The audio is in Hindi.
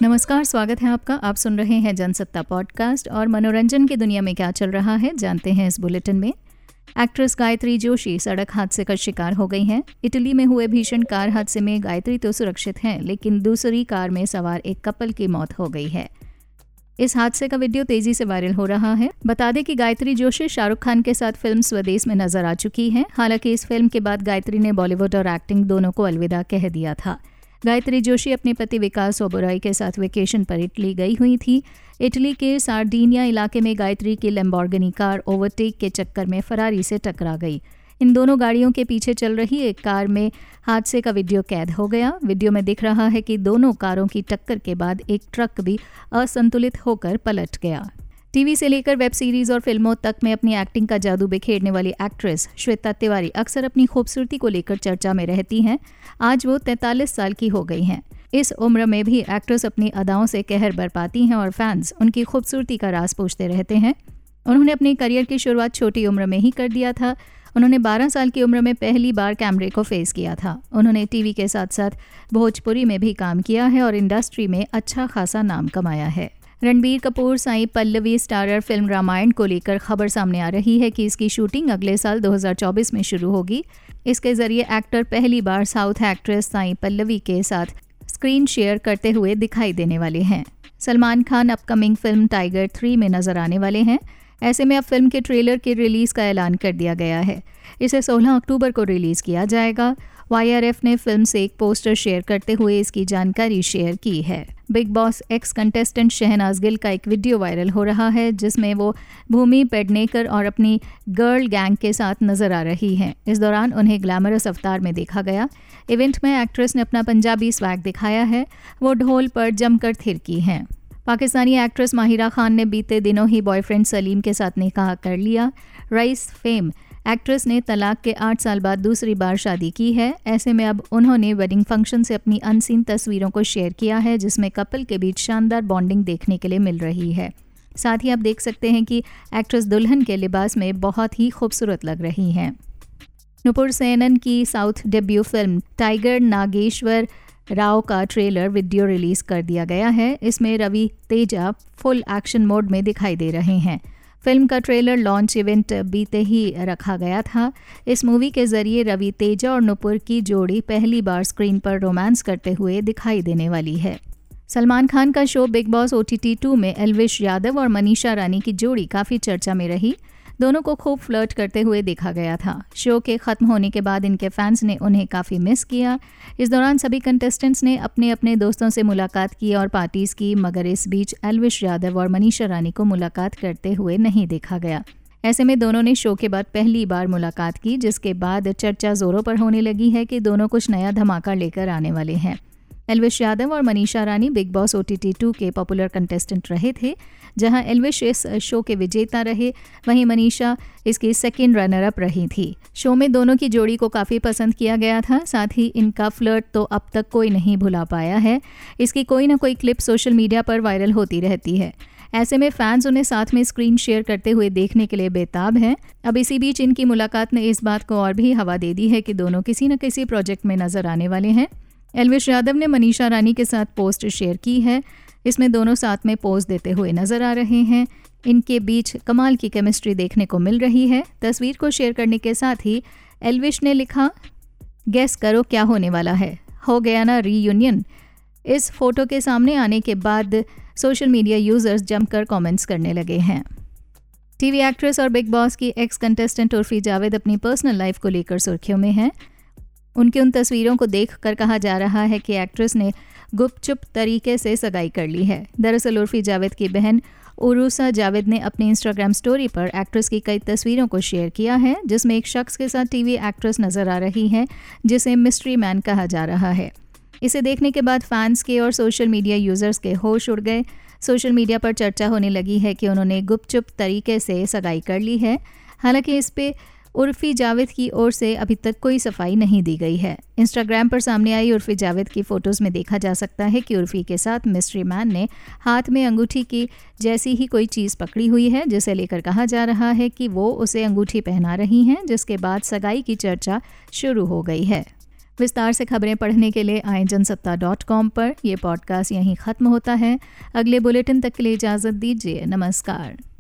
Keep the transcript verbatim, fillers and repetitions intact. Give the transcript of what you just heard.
नमस्कार, स्वागत है आपका। आप सुन रहे हैं जनसत्ता पॉडकास्ट और मनोरंजन की दुनिया में क्या चल रहा है जानते हैं इस बुलेटिन में। एक्ट्रेस गायत्री जोशी सड़क हादसे का शिकार हो गई हैं। इटली में हुए भीषण कार हादसे में गायत्री तो सुरक्षित हैं, लेकिन दूसरी कार में सवार एक कपल की मौत हो गई है। इस हादसे का वीडियो तेजी से वायरल हो रहा है। बता दें कि गायत्री जोशी शाहरुख खान के साथ फिल्म स्वदेश में नजर आ चुकी हैं। हालांकि इस फिल्म के बाद गायत्री ने बॉलीवुड और एक्टिंग दोनों को अलविदा कह दिया था। गायत्री जोशी अपने पति विकास ओबेरॉय के साथ वेकेशन पर इटली गई हुई थी। इटली के सार्डिनिया इलाके में गायत्री की लैम्बोर्गिनी कार ओवरटेक के चक्कर में फरारी से टकरा गई। इन दोनों गाड़ियों के पीछे चल रही एक कार में हादसे का वीडियो कैद हो गया। वीडियो में दिख रहा है कि दोनों कारों की टक्कर के बाद एक ट्रक भी असंतुलित होकर पलट गया। टीवी से लेकर वेब सीरीज और फिल्मों तक में अपनी एक्टिंग का जादू बिखेरने वाली एक्ट्रेस श्वेता तिवारी अक्सर अपनी खूबसूरती को लेकर चर्चा में रहती हैं। आज वो तैंतालीस साल की हो गई हैं। इस उम्र में भी एक्ट्रेस अपनी अदाओं से कहर बरपाती हैं और फैंस उनकी खूबसूरती का राज पूछते रहते हैं। उन्होंने अपने करियर की शुरुआत छोटी उम्र में ही कर दिया था। उन्होंने बारह साल की उम्र में पहली बार कैमरे को फेस किया था। उन्होंने टीवी के साथ साथ भोजपुरी में भी काम किया है और इंडस्ट्री में अच्छा खासा नाम कमाया है। रणबीर कपूर साई पल्लवी स्टारर फिल्म रामायण को लेकर खबर सामने आ रही है कि इसकी शूटिंग अगले साल दो हज़ार चौबीस में शुरू होगी। इसके जरिए एक्टर पहली बार साउथ एक्ट्रेस साई पल्लवी के साथ स्क्रीन शेयर करते हुए दिखाई देने वाले हैं। Salman Khan upcoming film Tiger three में नजर आने वाले हैं। ऐसे में अब फिल्म के ट्रेलर के रिलीज का ऐलान कर दिया गया है। इसे सोलह अक्टूबर को रिलीज किया जाएगा। वाई आर एफ ने फिल्म से एक पोस्टर शेयर करते हुए इसकी जानकारी शेयर की है। Bigg Boss ex contestant Shehnaaz Gill का एक वीडियो वायरल हो रहा है, जिसमें वो भूमि पेडनेकर और अपनी गर्ल गैंग के साथ नजर आ रही हैं। इस दौरान उन्हें ग्लैमरस अवतार में देखा गया। इवेंट में एक्ट्रेस ने अपना पंजाबी स्वैग दिखाया है। वो ढोल पर जमकर थिरकी हैं। पाकिस्तानी एक्ट्रेस माहिरा खान ने बीते दिनों ही बॉयफ्रेंड सलीम के साथ निकाह कर लिया। राइस फेम एक्ट्रेस ने तलाक के आठ साल बाद दूसरी बार शादी की है। ऐसे में अब उन्होंने वेडिंग फंक्शन से अपनी अनसीन तस्वीरों को शेयर किया है, जिसमें कपल के बीच शानदार बॉन्डिंग देखने के लिए मिल रही है। साथ ही आप देख सकते हैं कि एक्ट्रेस दुल्हन के लिबास में बहुत ही खूबसूरत लग रही हैं। नुपुर सेनन की south debut film Tiger Nageswara Rao का ट्रेलर वीडियो रिलीज कर दिया गया है। इसमें Ravi Teja full action mode में दिखाई दे रहे हैं। फिल्म का ट्रेलर लॉन्च इवेंट बीते ही रखा गया था। इस मूवी के जरिए रवि तेजा और नुपुर की जोड़ी पहली बार स्क्रीन पर रोमांस करते हुए दिखाई देने वाली है। सलमान खान का show Bigg Boss O T T two में एल्विश यादव और मनीषा रानी की जोड़ी काफ़ी चर्चा में रही। दोनों को खूब फ्लर्ट करते हुए देखा गया था। शो के ख़त्म होने के बाद इनके फैंस ने उन्हें काफ़ी मिस किया। इस दौरान सभी कंटेस्टेंट्स ने अपने अपने दोस्तों से मुलाकात की और पार्टीज़ की, मगर इस बीच एल्विश यादव और मनीषा रानी को मुलाकात करते हुए नहीं देखा गया। ऐसे में दोनों ने शो के बाद पहली बार मुलाकात की, जिसके बाद चर्चा ज़ोरों पर होने लगी है कि दोनों कुछ नया धमाका लेकर आने वाले हैं। एल्विश यादव और Manisha Rani Bigg Boss O T T two के पॉपुलर कंटेस्टेंट रहे थे। जहां एल्विश इस शो के विजेता रहे, वहीं मनीषा इसकी सेकेंड रनर अप रही थी। शो में दोनों की जोड़ी को काफ़ी पसंद किया गया था। साथ ही इनका फ्लर्ट तो अब तक कोई नहीं भुला पाया है। इसकी कोई ना कोई क्लिप सोशल मीडिया पर वायरल होती रहती है। ऐसे में फैंस उन्हें साथ में स्क्रीन शेयर करते हुए देखने के लिए बेताब हैं। अब इसी बीच इनकी मुलाकात ने इस बात को और भी हवा दे दी है कि दोनों किसी न किसी प्रोजेक्ट में नजर आने वाले हैं। एल्विश यादव ने मनीषा रानी के साथ पोस्ट शेयर की है। इसमें दोनों साथ में पोज देते हुए नजर आ रहे हैं। इनके बीच कमाल की केमिस्ट्री देखने को मिल रही है। तस्वीर को शेयर करने के साथ ही एल्विश ने लिखा, गेस करो क्या होने वाला है, हो गया ना रीयूनियन। इस फोटो के सामने आने के बाद सोशल मीडिया यूजर्स जमकर कमेंट्स करने लगे हैं। टीवी एक्ट्रेस और बिग बॉस की एक्स कंटेस्टेंट उर्फी जावेद अपनी पर्सनल लाइफ को लेकर सुर्खियों में हैं। उनकी उन तस्वीरों को देखकर कहा जा रहा है कि एक्ट्रेस ने गुपचुप तरीके से सगाई कर ली है। दरअसल उर्फी जावेद की बहन उरूसा जावेद ने अपनी इंस्टाग्राम स्टोरी पर एक्ट्रेस की कई तस्वीरों को शेयर किया है, जिसमें एक शख्स के साथ टीवी एक्ट्रेस नजर आ रही है, जिसे मिस्ट्री मैन कहा जा रहा है। इसे देखने के बाद फैंस के और सोशल मीडिया यूजर्स के होश उड़ गए। सोशल मीडिया पर चर्चा होने लगी है कि उन्होंने गुपचुप तरीके से सगाई कर ली है। हालांकि इस पे उर्फी जावेद की ओर से अभी तक कोई सफाई नहीं दी गई है। इंस्टाग्राम पर सामने आई उर्फी जावेद की फोटोज़ में देखा जा सकता है कि उर्फी के साथ मिस्ट्री मैन ने हाथ में अंगूठी की जैसी ही कोई चीज़ पकड़ी हुई है, जिसे लेकर कहा जा रहा है कि वो उसे अंगूठी पहना रही हैं, जिसके बाद सगाई की चर्चा शुरू हो गई है। विस्तार से खबरें पढ़ने के लिए आए जनसत्ता डॉट कॉम पर। यह पॉडकास्ट यहीं ख़त्म होता है। अगले बुलेटिन तक के लिए इजाज़त दीजिए। नमस्कार।